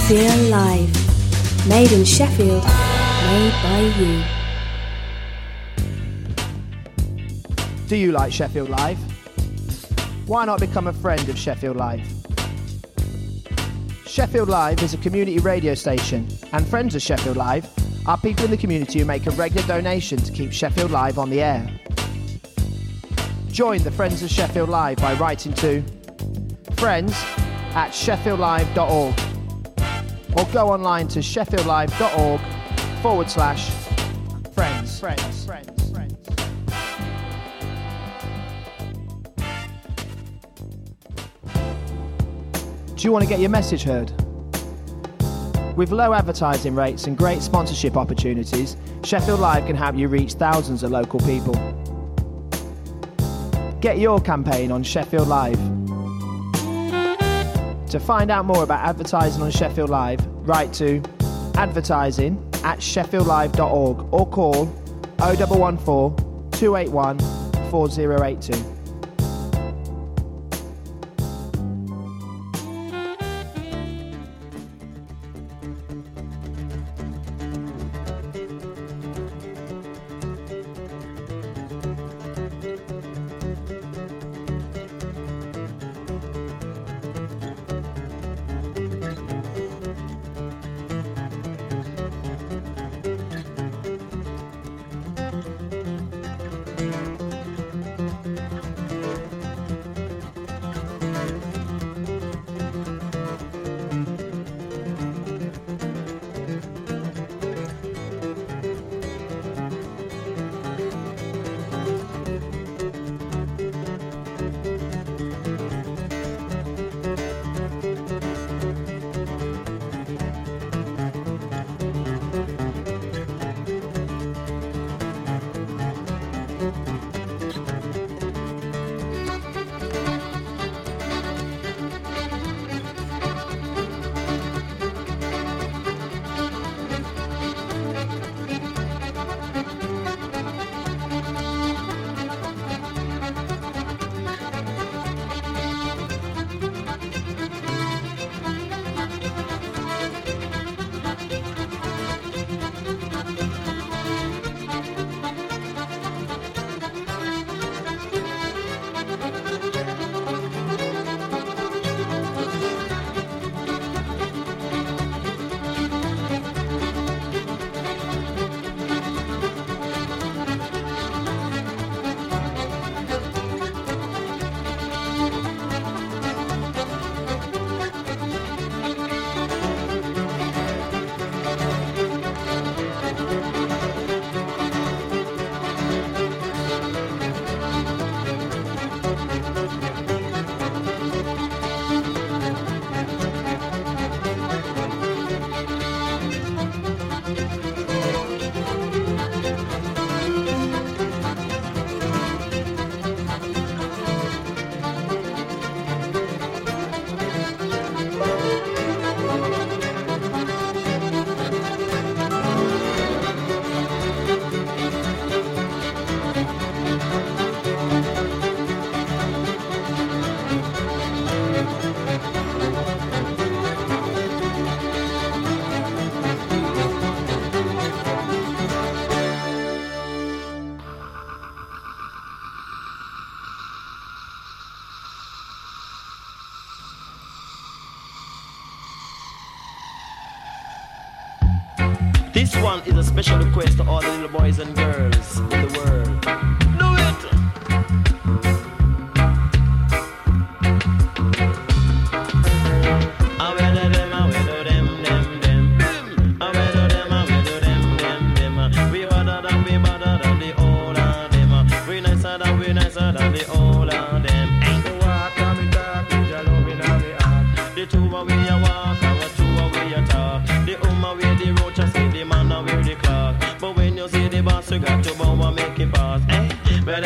Feel Live. Made in Sheffield, made by you. Do you like Sheffield Live? Why not become a friend of Sheffield Live? Sheffield Live is a community radio station, and friends of Sheffield Live are people in the community who make a regular donation to keep Sheffield Live on the air. Join the Friends of Sheffield Live by writing to friends@sheffieldlive.org or go online to sheffieldlive.org/friends. Do you want to get your message heard? With low advertising rates and great sponsorship opportunities, Sheffield Live can help you reach thousands of local people. Get your campaign on Sheffield Live. To find out more about advertising on Sheffield Live, write to advertising@sheffieldlive.org or call 0114 281 4082. This one is a special request to all the little boys and girls in the world. Do it! You got to bow and make it pass, eh? Them,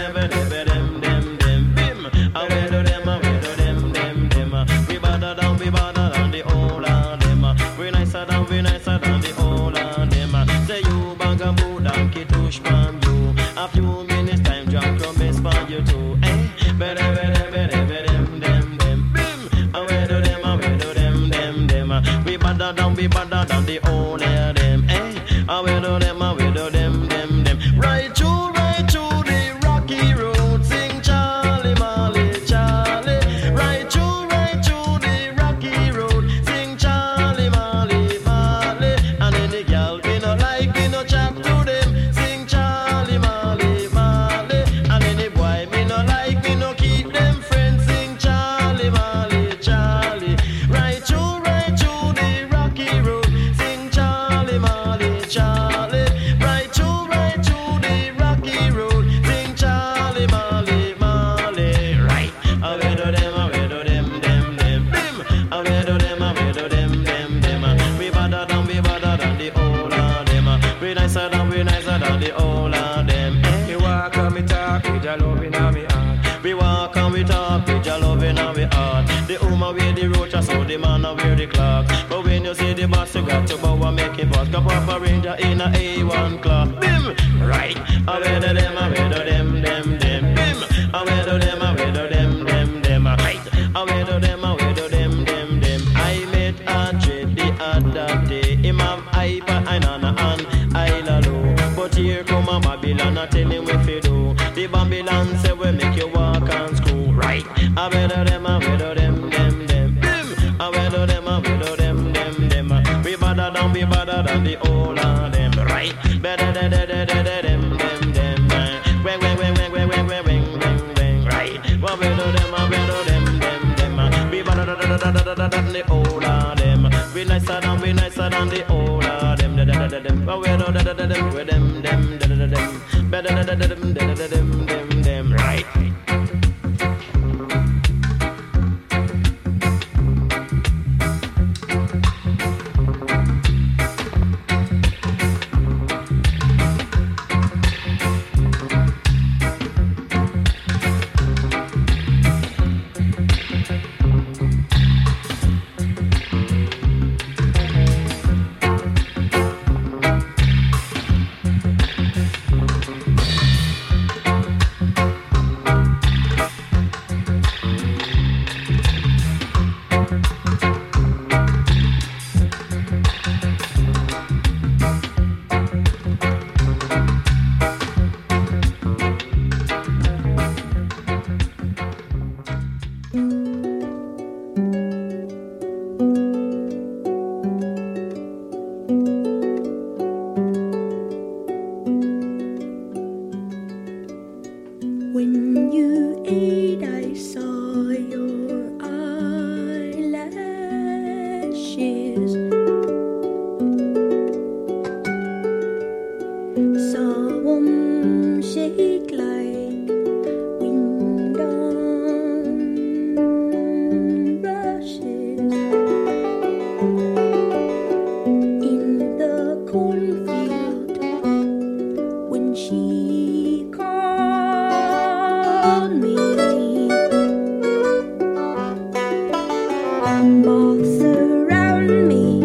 bim. I will do them, them. We better than the whole of them. We nicer than the whole of them. Say you bugaboo, donkey tush from you. A few minutes time, drunk your mess for you too, eh? Them, bim. I will do them, them. We better better than the whole of them. Hey, I will do them, I will do them. Right through the rocky road, sing Charlie Marley, Charlie. Right through the rocky road, sing Charlie Marley, Marley. And any girl me no like, me no chat to them, sing Charlie Marley, Marley. And any boy me no like, me no keep them friends, sing Charlie Marley, Charlie. Right through the rocky road, sing Charlie Marley, Charlie. Right through the rocky road, sing Charlie Marley, Marley. Right, I will do them, I will do them. I will do them, I will do them. We better than the whole of them. We nicer than the whole of them. Me walk and me talk with your love in my heart. We walk and we talk with your love in our heart. The woman wear the roach, so the man wear the clock. But when you see the boss, you got to bow and make it boss. Come up a ranger in a A1 clock. Bim! Right! I wear the them, I wear the them. Bim! I wear the them, I wear the them. Right! I wear the them, I wear the them. I met a trade the other day. Him have hyper, I nana and I low. But here come a Babylon, I tell him if you do. The Babylon say we make you walk and screw. Right! I wear the them, I wear the them. Bim! I wear the them, I wear the them. We better than the whole of them. Right? Better than them. Wang. Right? Well, we do them, I will do them. We better than the whole of them. We nicer than the whole of them. Well, we do them with them. Better than them. Right? When you ate, I saw your eyelashes. Saw them shake like wind on rushes in the cornfield when she called me. Moths around me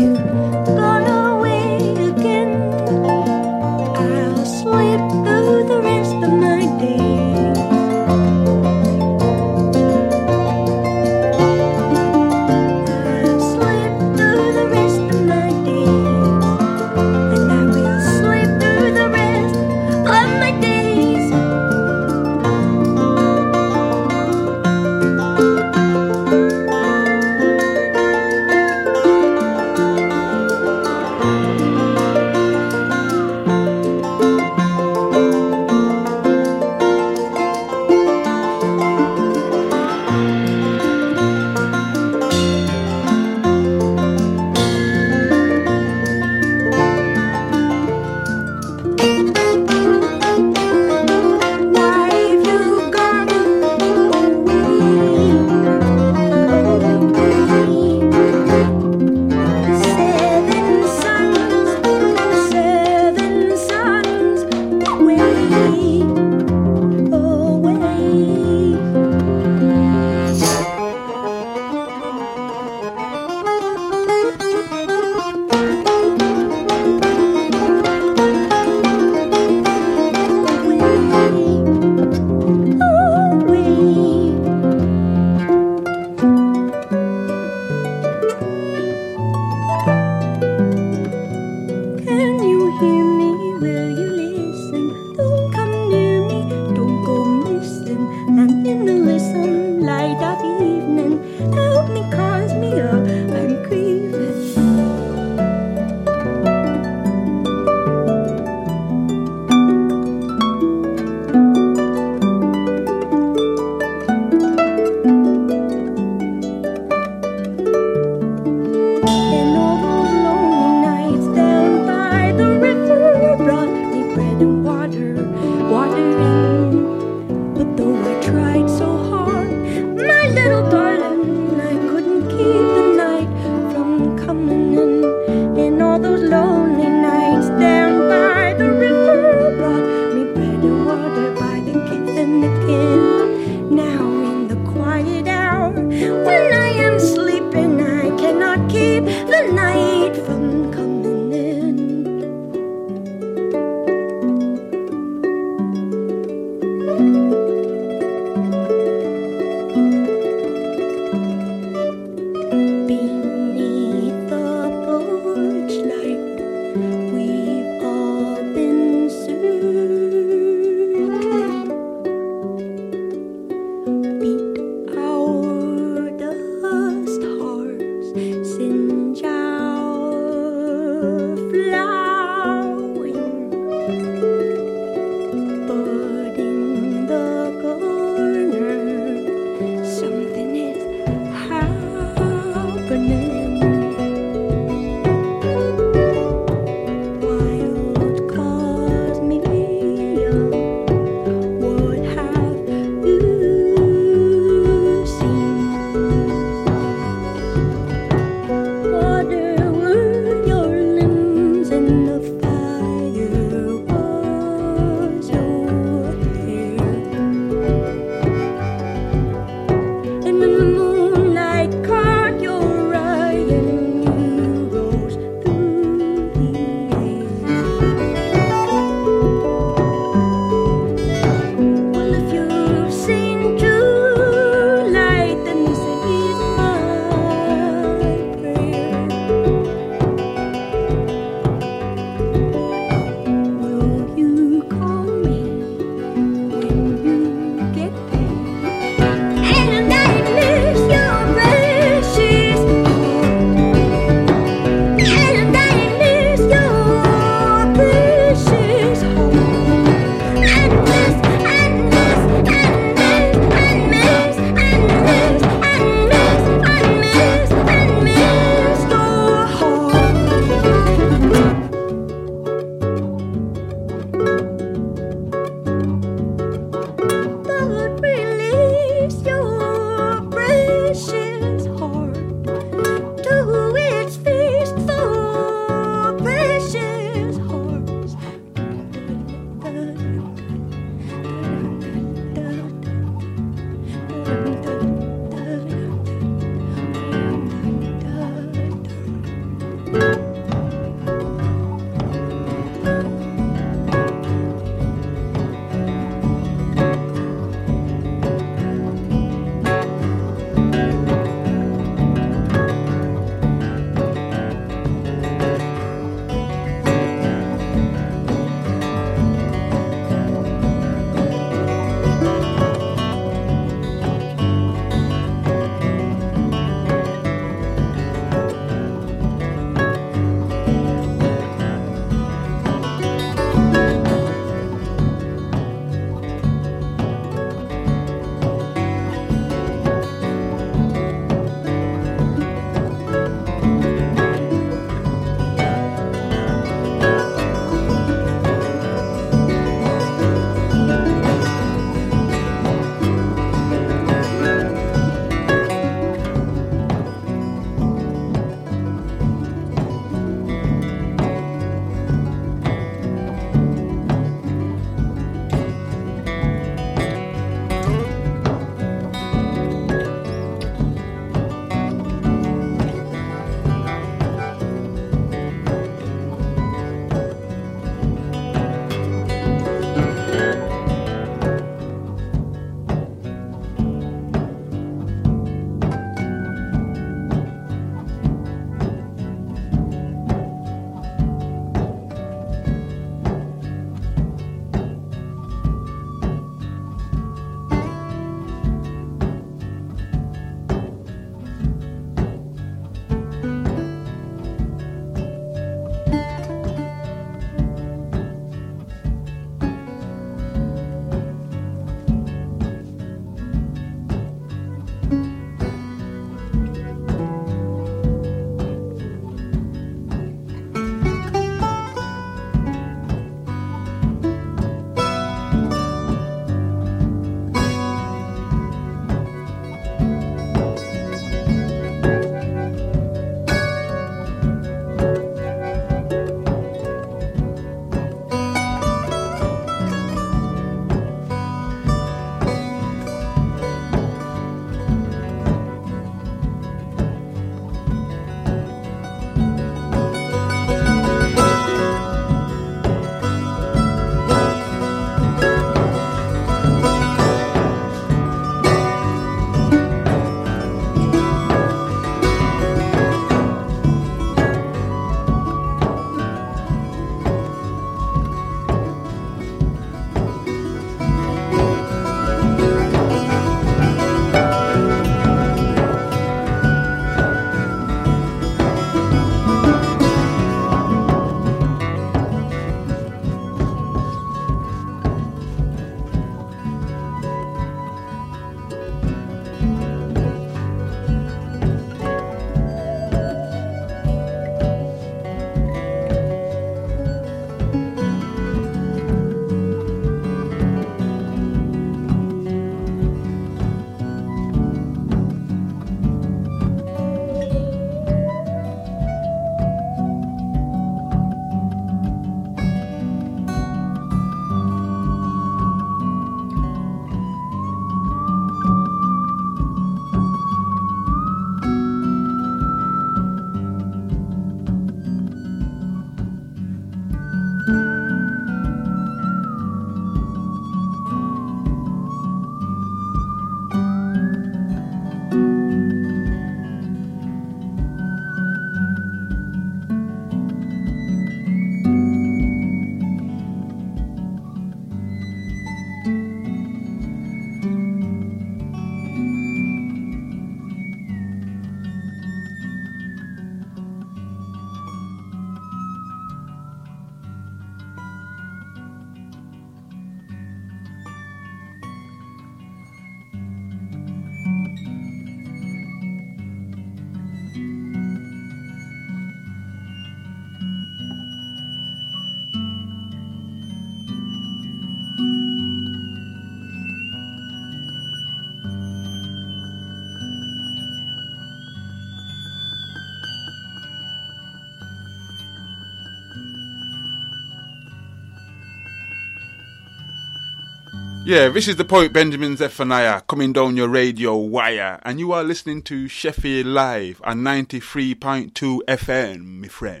Yeah, this is the poet Benjamin Zephaniah coming down your radio wire, and you are listening to Sheffield Live on 93.2 FM, my friend.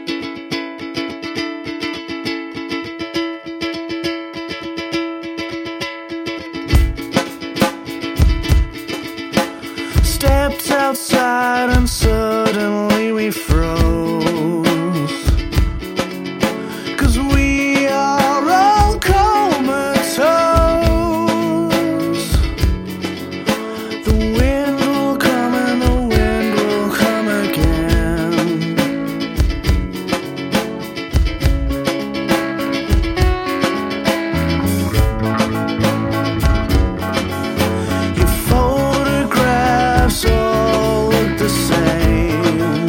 Stepped outside and suddenly we froze, 'cause we are all comatose. The wind will come and the wind will come again. Your photographs all look the same.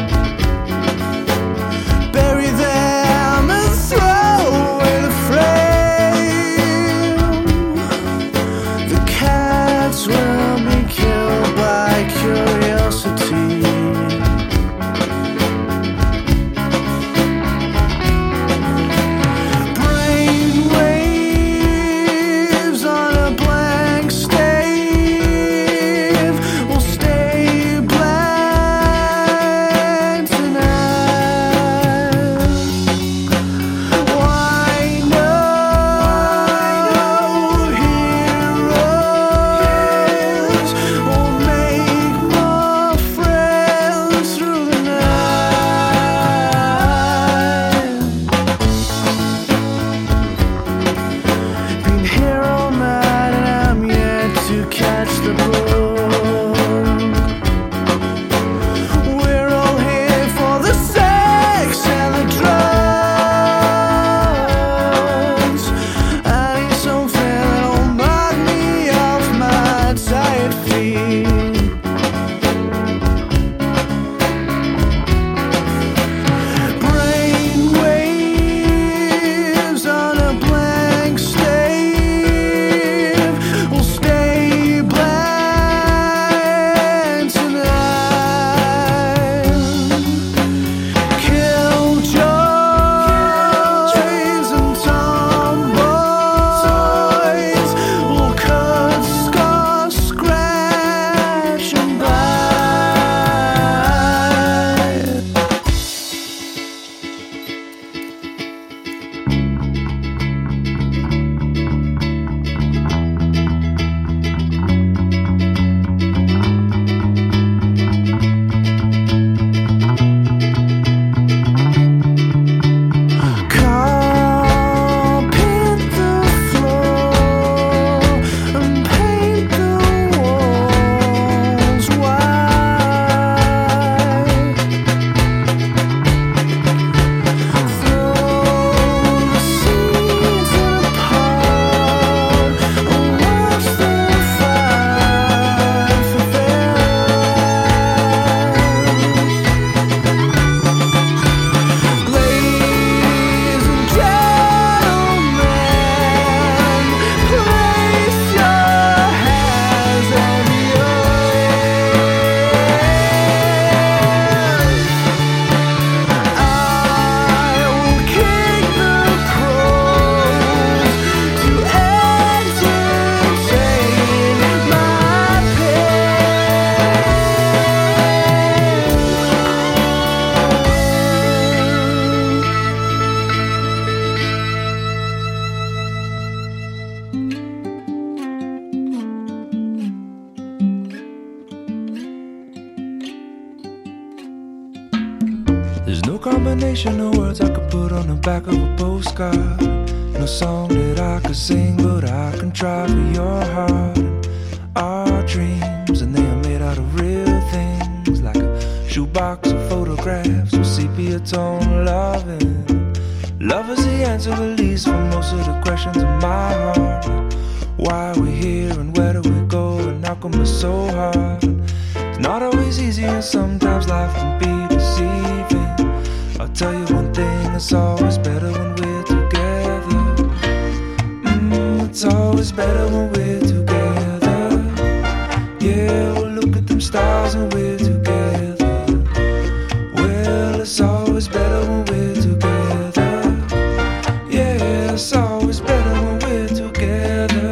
Bury them and throw away the frame. The cats will be killed by curiosity. Brainwaves on a blank stave will stay blank tonight. Why no heroes will make more friends through the night? Been here all night and I'm yet to catch the bug. We're all here for the sex and the drugs. I need something that'll knock me off my tired feet. Brainwaves on a blank stave will stay blank tonight. Killjoys and tomboys will cut, scar, scratch and bite. Carpet the floor and paint the walls white. Throw the seeds in a pot and watch them fight for theirs. Ladies and gentlemen, place your hands on yours. I will kick the crows to entertain my There's no combination of words I could put on the back of a postcard. No song that I could sing, but I can try for your heart. Our dreams, and they are made out of real things, like a shoebox of photographs with sepia tone loving. Love is the answer, at least for most of the questions in my heart. Like, why are we here and where do we go and how come it's so hard? It's not always easy and sometimes life can be deceiving. I'll tell you one thing, it's always better when we're together. It's always better when we're together. Yeah, we'll look at them stars and we're together. Well, it's always better when we're together. Yeah, it's always better when we're together.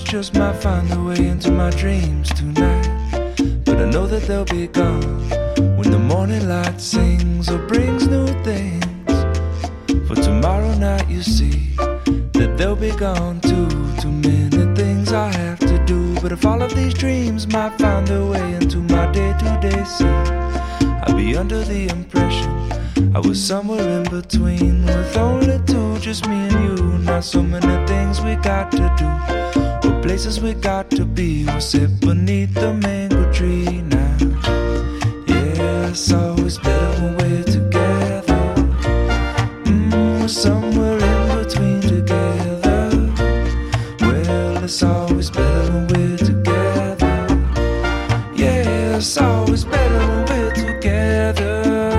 just might find their way into my dreams tonight. But I know that they'll be gone when the morning light sings or brings new things. For tomorrow night you see that they'll be gone too. Too many things I have to do. But if all of these dreams might find their way into my day-to-day scene, I'd be under the impression I was somewhere in between, with only two, just me and you. Not so many things we got to do, or places we got to be. We'll sit beneath the mango tree now. Yeah, it's always better when we're together. We're somewhere in between together. Well, it's always better when we're together. Yeah, it's always better when we're together.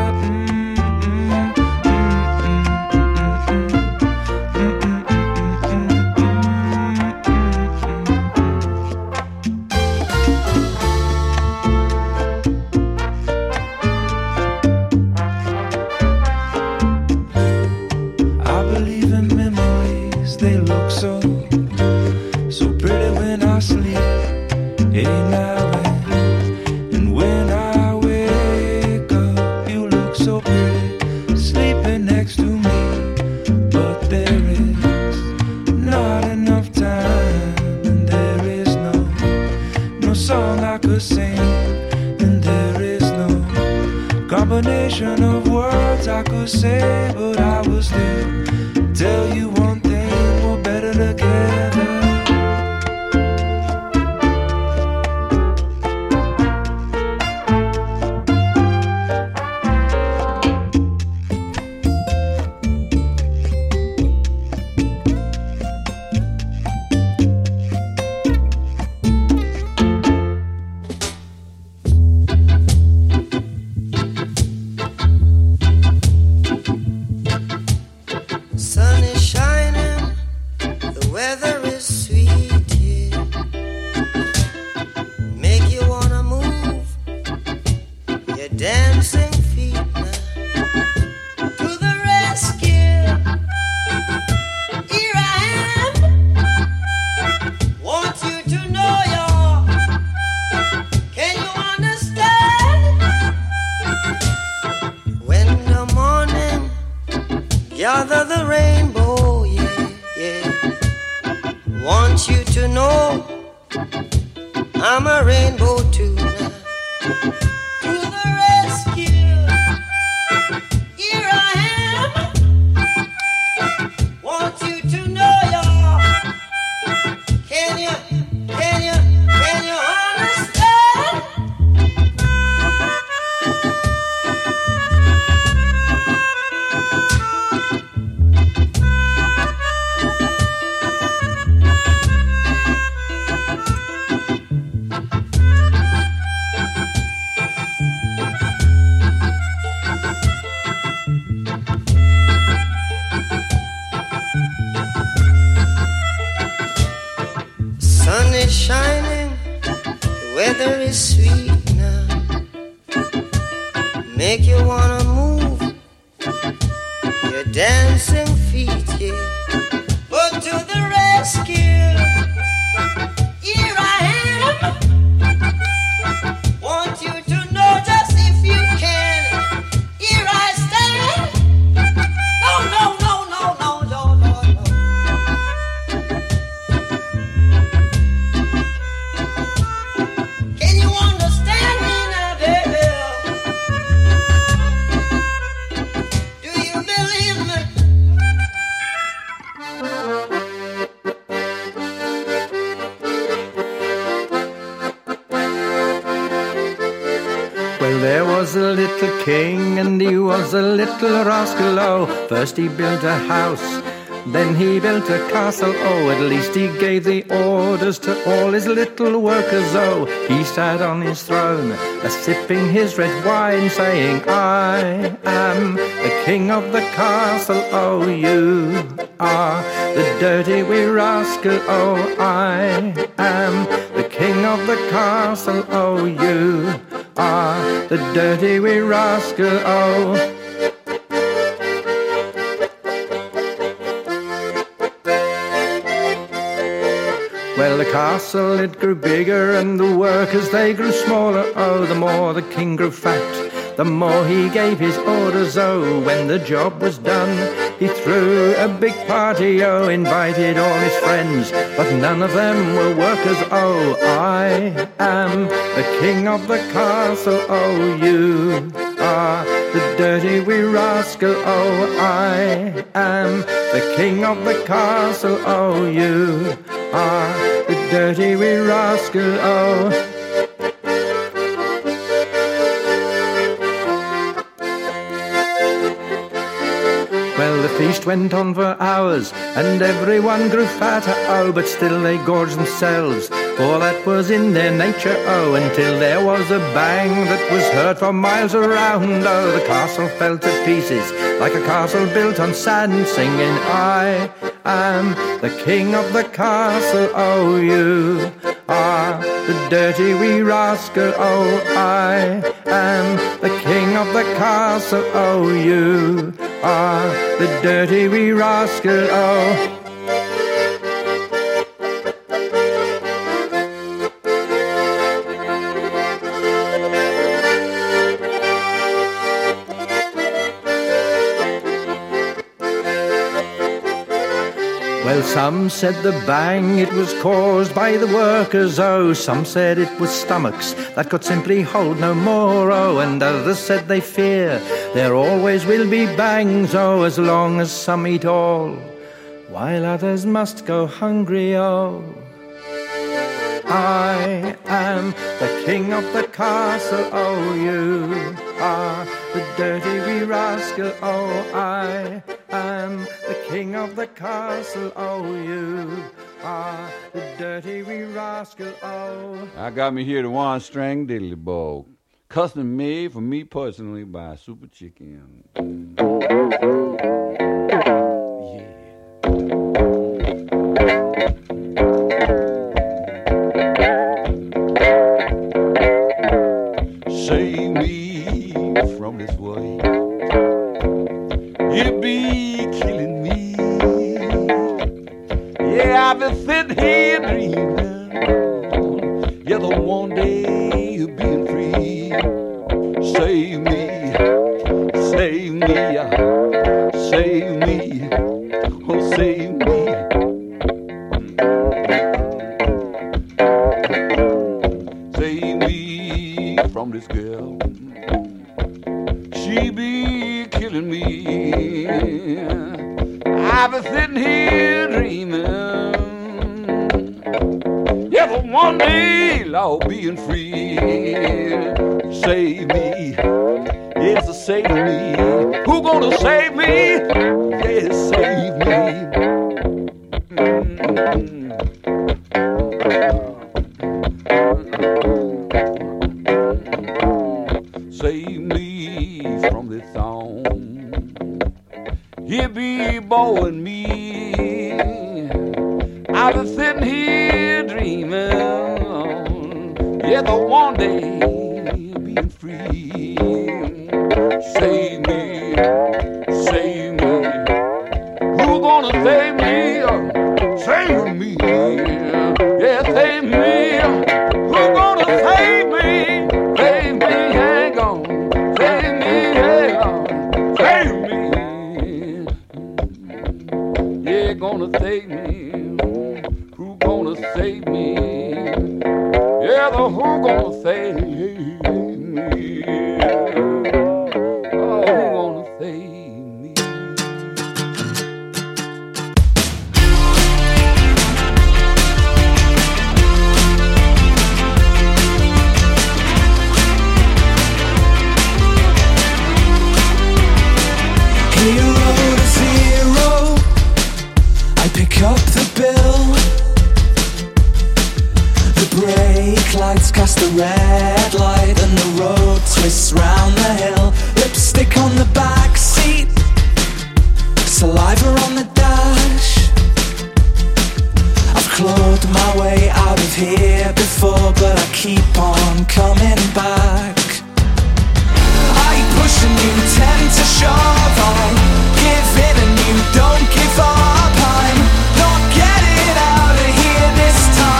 Combination of words I could say, but I will still tell you one thing: we're better together. Gather the rainbow, yeah, yeah. Want you to know I'm a rainbow too now. To the rescue, here I am. Want you to know, y'all. Can you understand? Sun is shining, the weather is sweet now. Make you wanna move your dancing feet, yeah. But to the rescue, here I am. Want you to know just if you can, here I stand. No, no, no, no, no, no, no, no. Can you understand me now, baby? Do you believe me? Well, there was a little king and he was a little rascal, oh. First he built a house, then he built a castle, oh. At least he gave the orders to all his little workers, oh. He sat on his throne, sipping his red wine, saying, I am the king of the castle, oh. You are the dirty wee rascal, oh. I am the king of the castle, oh. You are the dirty wee rascal, oh. Well, the castle, it grew bigger and the workers, they grew smaller. Oh, the more the king grew fat, the more he gave his orders. Oh, when the job was done, he threw a big party. Oh, invited all his friends, but none of them were workers. Oh, I am the king of the castle. Oh, you are the dirty wee rascal. Oh, I am the king of the castle. Oh, you are the dirty wee rascal. Oh. Well, the feast went on for hours, and everyone grew fatter, oh, but still they gorged themselves, for that was in their nature, oh, until there was a bang that was heard for miles around. Oh, the castle fell to pieces, like a castle built on sand, singing, I am the king of the castle. Oh, you are the dirty wee rascal. Oh, I am the king of the castle. Oh, you are the dirty wee rascal. Oh. Well, some said the bang, it was caused by the workers, oh. Some said it was stomachs that could simply hold no more, oh. And others said they fear there always will be bangs, oh, as long as some eat all, while others must go hungry, oh. I am the king of the castle, oh, you are the dirty wee rascal, oh, I am the king of the castle, oh, you are the dirty wee rascal, oh. I got me here the one-string diddly bow, custom made for me personally by Super Chicken. Save me from this way. You be killing me. Yeah, I've been sitting here dreaming. Yeah, the one day you're being free. Save me, save me, save me, oh save me. Save me from this girl. She be killing me. I've been sitting here dreaming. Yeah, but one day I'll being free. Save me, yes, save me. Who gonna save me? Yes, save me. Save me from this song. He be bowing me. I've been sitting here dreaming. Yeah, the one day being free. Save me, save me. Who gonna save me? Save me. Yeah, save me. Who gonna save me? Save me, hang on. Save me, hang on. Save me. Yeah, gonna save me. Who gonna save me? Yeah, the who gonna save me? Oh, who gonna save me? Hero to zero, I pick up the bill. The brake lights cast a red light and the road twists round the hill. Lipstick on the back seat, saliva on the dash. I've clawed my way out of here before, but I keep on coming back. I push and you tend to shove. I give in and you don't give up. I'm not getting out of here this time.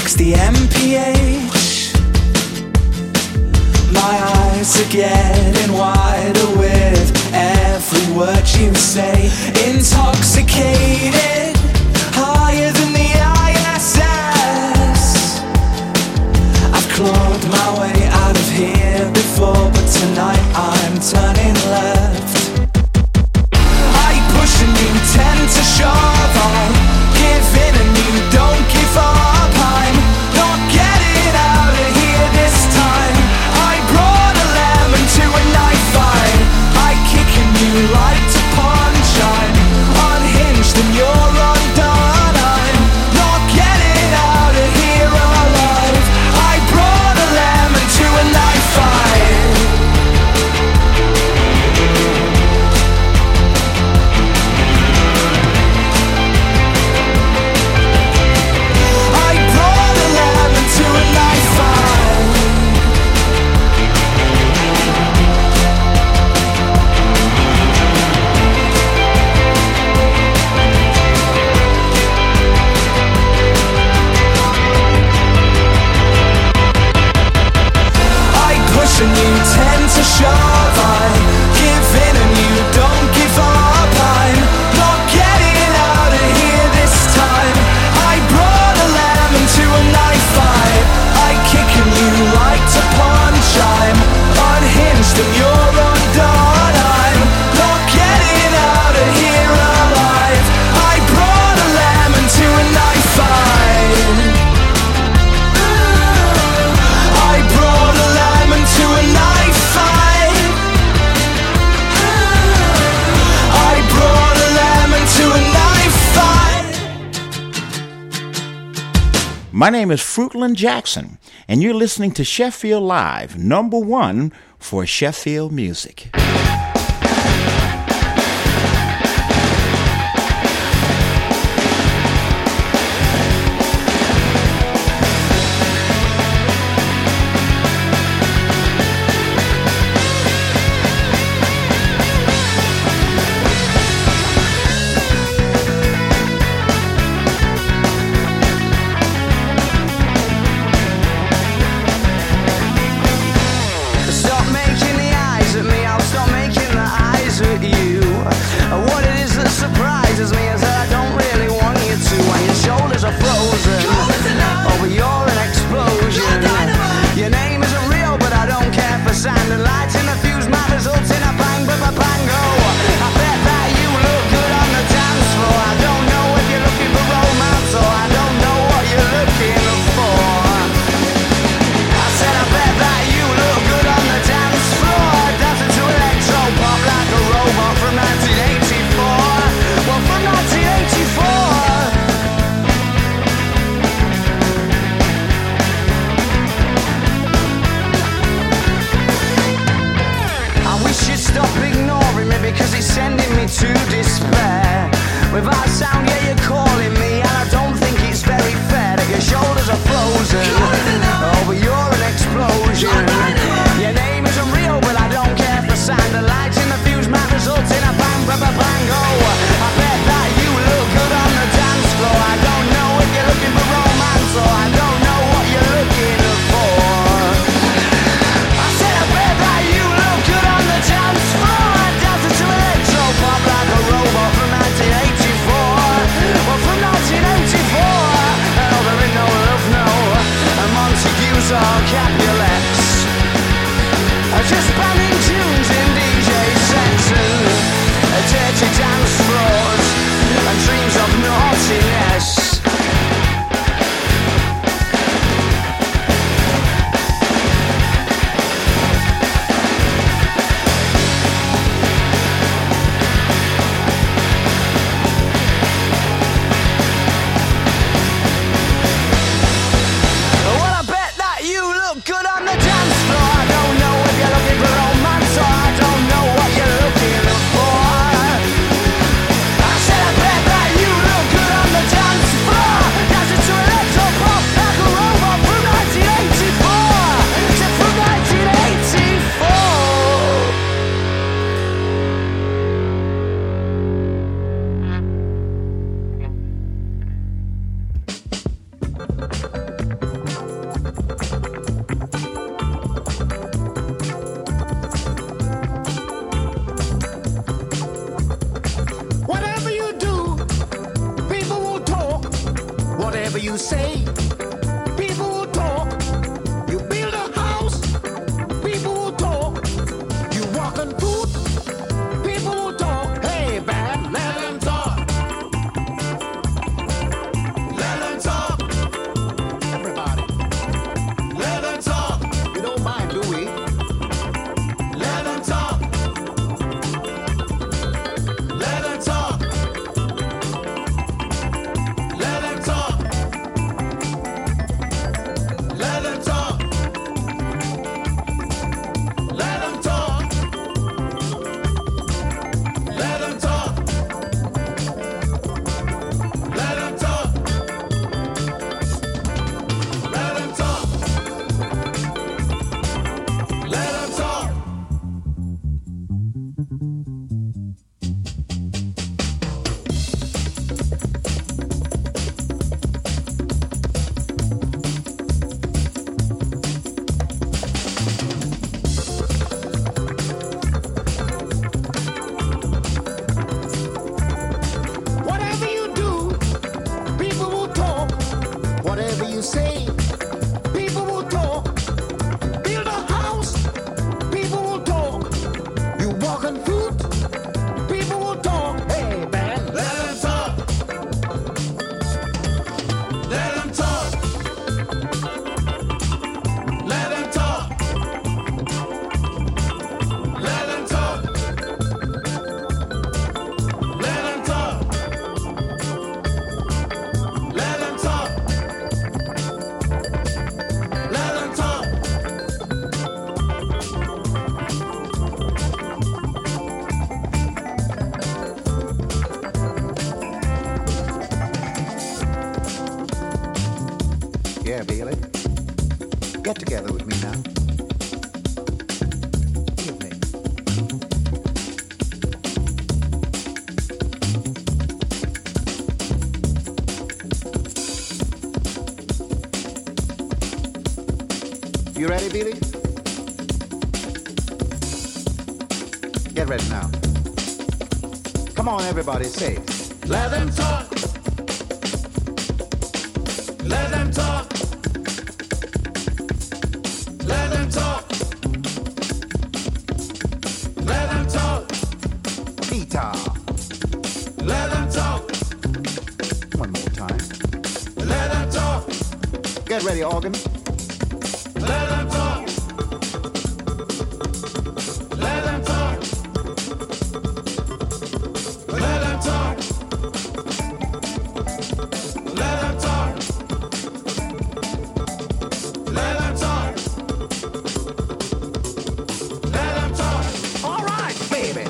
60 mph. My eyes are getting wider with every word you say. Intoxicated, higher than the ISS. I've clawed my way out of here before, but tonight I'm turning left. I push and you tend to shove. I give in and you don't give up. I'm not getting out of here this time. I brought a lemon to a knife fight. I kick and you like to punch. I'm unhinged and you're undone. I'm not getting out of here alive. I brought a lemon to a knife fight. I brought a lemon to a knife fight. I push and you tend to shove. I give in and you don't give up. I'm not getting out of here this time. I brought a lemon to a knife fight. I kick and you like to punch. I'm unhinged and you're undone. I'm not getting out of here alive. I brought a lemon to a knife fight. I brought a lemon to a knife fight. I brought a lemon to a knife fight. My name is Fruitland Jackson, and you're listening to Sheffield Live, #1 for Sheffield music. Stop making the eyes at me, I'll stop whatever you say, people will talk. You build a house, people will talk. You walk on foot, people will talk. Hey, bad, let them talk. Let them talk. Everybody, let them talk. You don't mind, do we? Let them talk. Let them talk. Let them talk. Let them talk. Let them talk. Let them talk. Let them talk. Let them talk. Let them talk. Whatever you do, people will talk. Whatever you say, people will talk. Build a house, people will talk. You walk on foot, people will talk. Hey, man, let them talk. Let them talk. Let them talk. Let them talk. Let them talk. Let them talk. Let them talk. Yeah, Bailey. Get together with me now. Give me. You ready, Billy? Get ready now. Come on, everybody, say. Let them talk. Let them talk. Let them talk. Let them talk. Peter. Let them talk. One more time. Let them talk. Get ready, organ. Let them talk. Let them talk. Let them talk. Let them talk. Let them talk. Let them talk. All right, baby.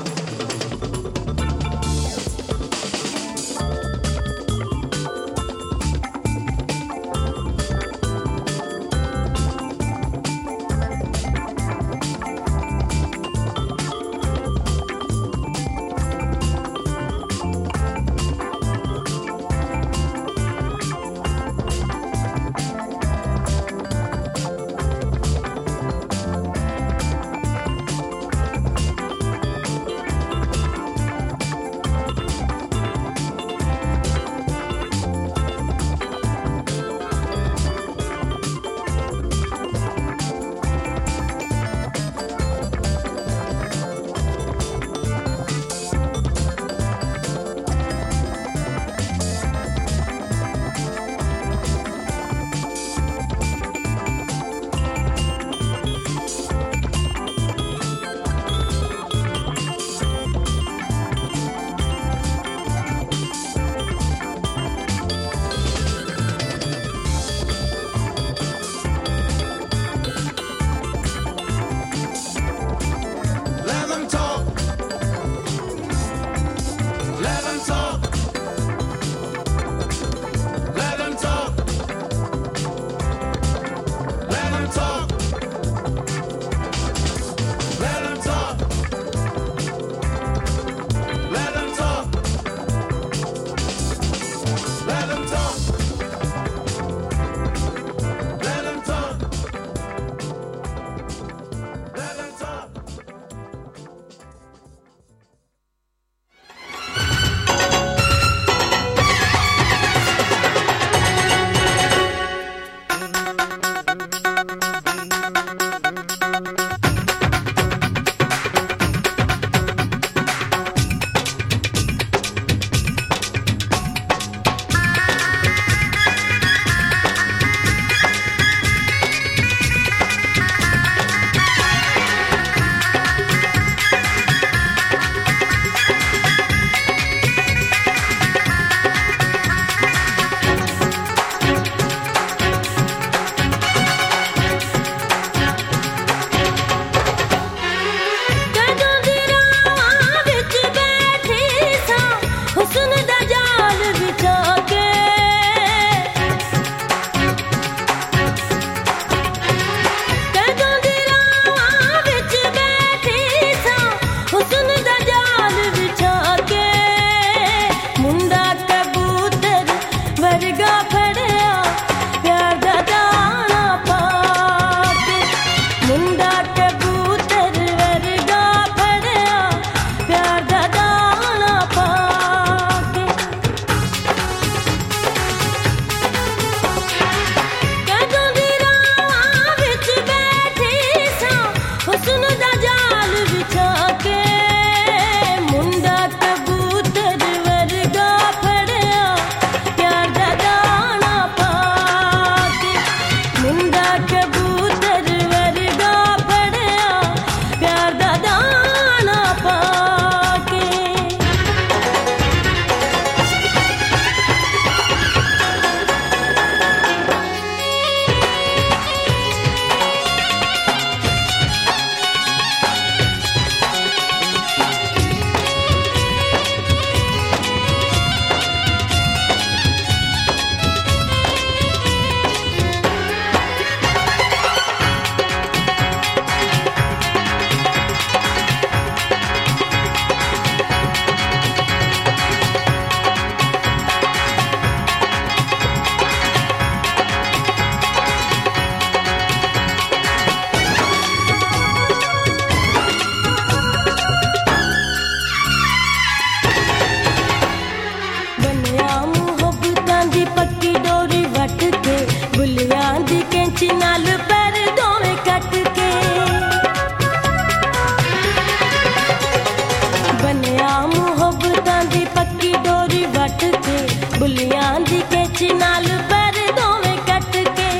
विच नाल पर दोवें cut के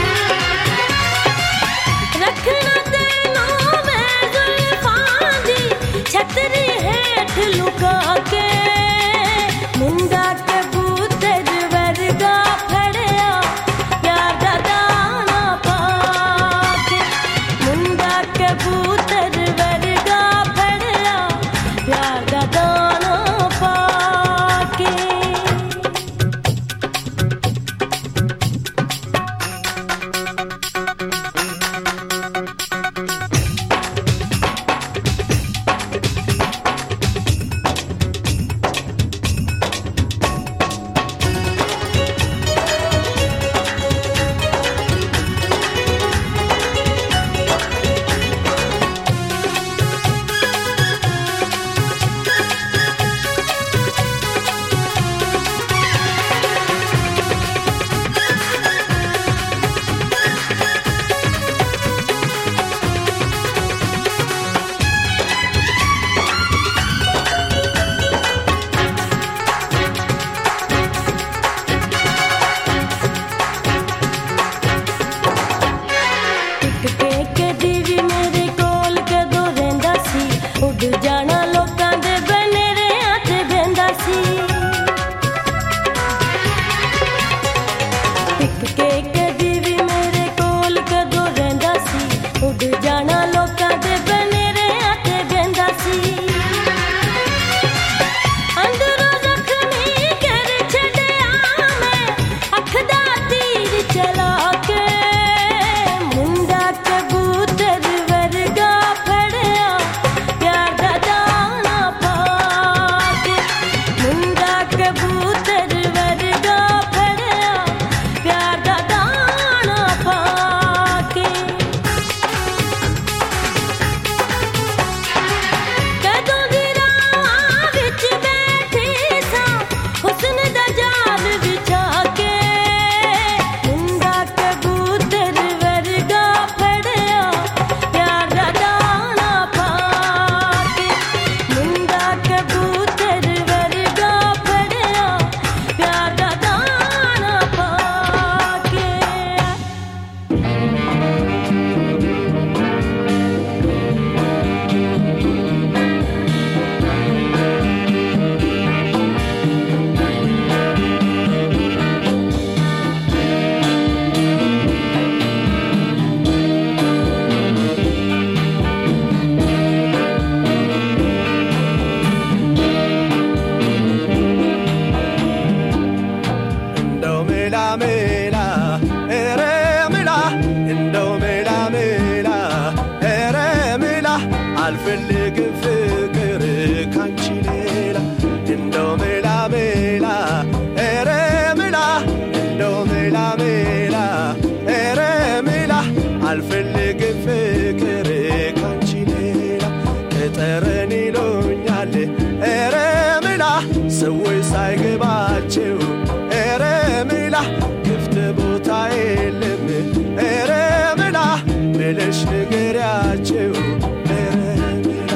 रखना तेनों मैं जुल्फां दी छतरी हेठ लुका के मुंडा कबूतर वर्गा फड़िया प्यार दा दाना पाके मुंडा कबूतर वर्गा फड़िया प्यार दा दाना पाके के दीवी मेरे कोल कदों रहिंदा सी उड़ जाना लोकां दे बनेरियां ते बहिंदा सी के दीवी मेरे कोल कदों रहिंदा सी उड़ जाना लोकां दे बनेरियां ते बहिंदा सी अंदरों जख्मी कर छड्डिया मैं अख दा तीर चला के मुंडा कबूतर वर्गा फड़िया प्यार दा दाना पाके मुंडा कबूतर वर्गा फड़िया प्यार दा दाना पाके कदों दी राह विच बैठी सां हुस्न दा जाल विछा के मुंडा कबूतर वर्गा फड़िया प्यार दा दाना पाके मुंडा कबूतर वर्गा फड़िया प्यार दा दाना पाके እንደው ሜላ ሜላ ኧረ ሜላ እንደው ሜላ ሜላ ኧረ ሜላ አልፈልግም ፍቅር ካንቺ ሌላ እንደው ሜላ ሜላ ኧረ ሜላ እንደው ሜላ ሜላ ኧረ ሜላ አልፈልግም ፍቅር ካንቺ ሌላ ከጠረን ይሉኛል ኧረ ሜላ ሰዎች ሳይገባቸው ኧረ ሜላ ክፍት ቦታ የለም ኧረ ሜላ ብለሽ ንገሪያቸው ኧረ ሜላ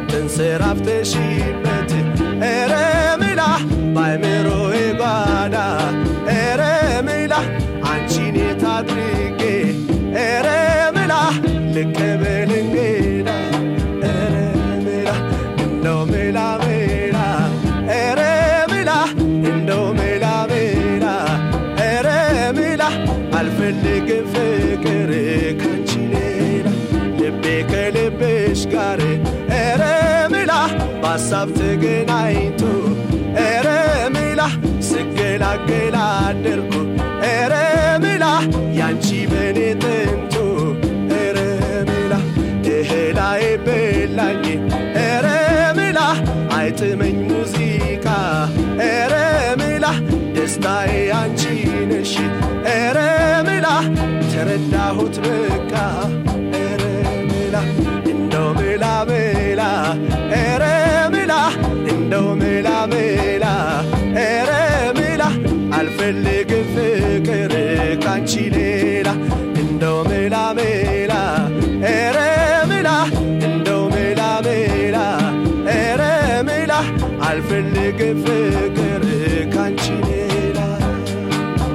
ተንሰራፍተሽበት ኧረ ሜላ ባይምሮዬ ጓዳ ኧረ ሜላ አንቺን የት አድርጌ ኧረ ሜላ ልቀበል እንግዳ ኧረ ሜላ እንደው ሜላ ሜላ ኧረ ሜላ እንደው ሜላ ሜላ ኧረ ሜላ አልፈልግም ፍቅር ካንቺ ሌላ ልቤ ከልብሽ ጋር ኧረ ሜላ በሀሳብ ተገናኝቶ ኧረ ሜላ ስገላገላ አደርኩ ኧረ ሜላ ያንቺ በኔ ጥንቱ ኧረ ሜላ እህላይ በላኝ ኧረ ሜላ አይጥመኝ ሙዚቃ ኧረ ሜላ ደስታዬ አንቺ ነሽ ኧረ ሜላ ተረዳሁት በቃ ኧረ ሜላ እንደው ሜላ ሜላ ኧረ ሜላ እንደው ሜላ ሜላ ኧረ ሜላ አልፈልግም ፍቅር ካንቺ ሌላ እንደው ሜላ ሜላ ኧረ ሜላ እንደው ሜላ ሜላ ኧረ ሜላ አልፈልግም ፍቅር ካንቺ ሌላ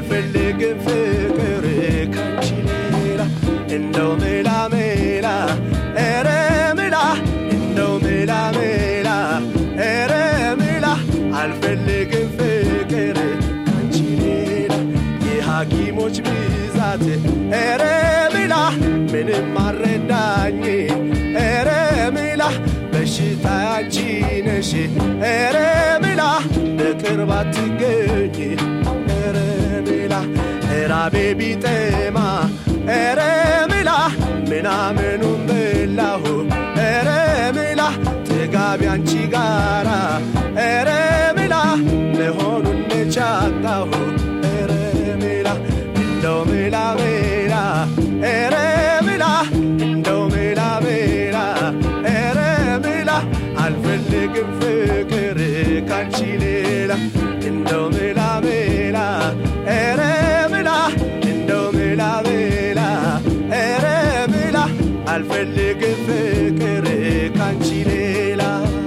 አልፈልግም ፍቅር ካንቺ ሌላ እንደው ሜላ ሜላ ኧረ ሜላ እንደው ሜላ ሜላ ኧረ ሜላ አልፈልግም ፍቅር ካንቺ ሌላ የሐኪሞች ብዛት ኧረ ሜላ ምንም አረዳኝ ኧረ ሜላ በሽታ አንቺ ነሽ ኧረ ሜላ በቅርብ አትገኝ ኧረ ሜላ ራቤ ቢጠማ ኧረ ሜላ ምናምኑን በላሁ ኧረ ሜላ ጥጋቢ አንቺ ጋራ ኧረ ሜላ መሆኑን ነቻጣሁ ኧረ ሜላ እንደው ሜላ ሜላ ኧረ ሜላ እንደው ሜላ ሜላ ኧረ ሜላ አልፈልግም ፍቅር ካንቺ ሌላ እንደው ሜላ ሜላ ኧረ ሜላ እንደው ሜላ ሜላ ኧረ ሜላ አልፈልግም ፍቅር ካንቺ ሌላ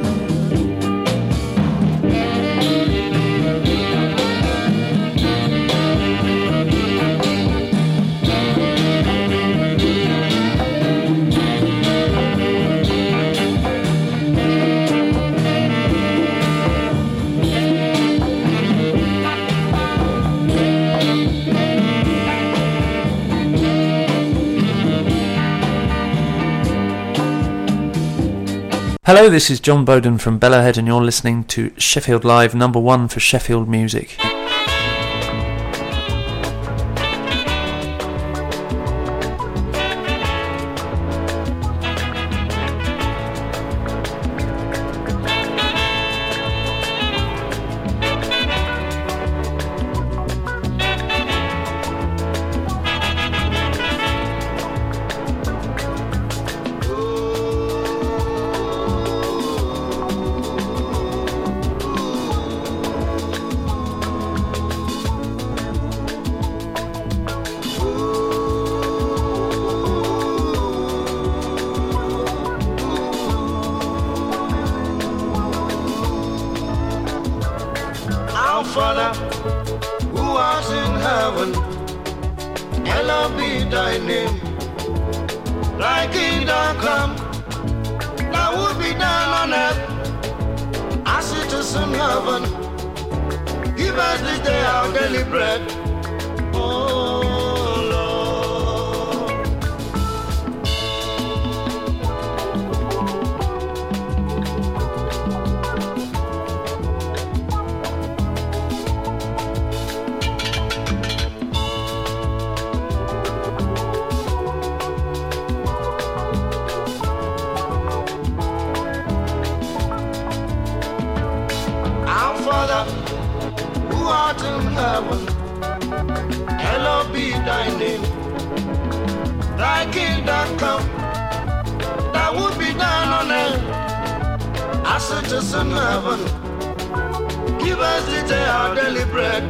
Hello, this is John Bowden from Bellowhead and you're listening to Sheffield Live, number 1 for Sheffield Music. Father, who art in heaven, hallowed be thy name. Thy kingdom come, thy will be done on earth as it is in heaven. Give us this day our daily bread. Oh who art in heaven, hallowed be thy name. Thy kingdom come, thy will be done on earth as it is in heaven. Give us this day our daily bread.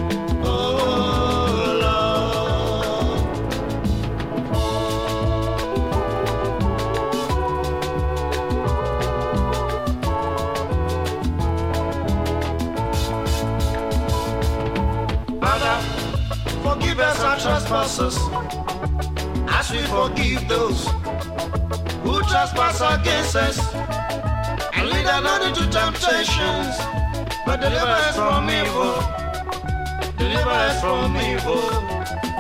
Oh Lord. Father, forgive us our trespasses, as we forgive those who trespass against us. And lead us not into temptations, but deliver us from evil. Deliver us from evil.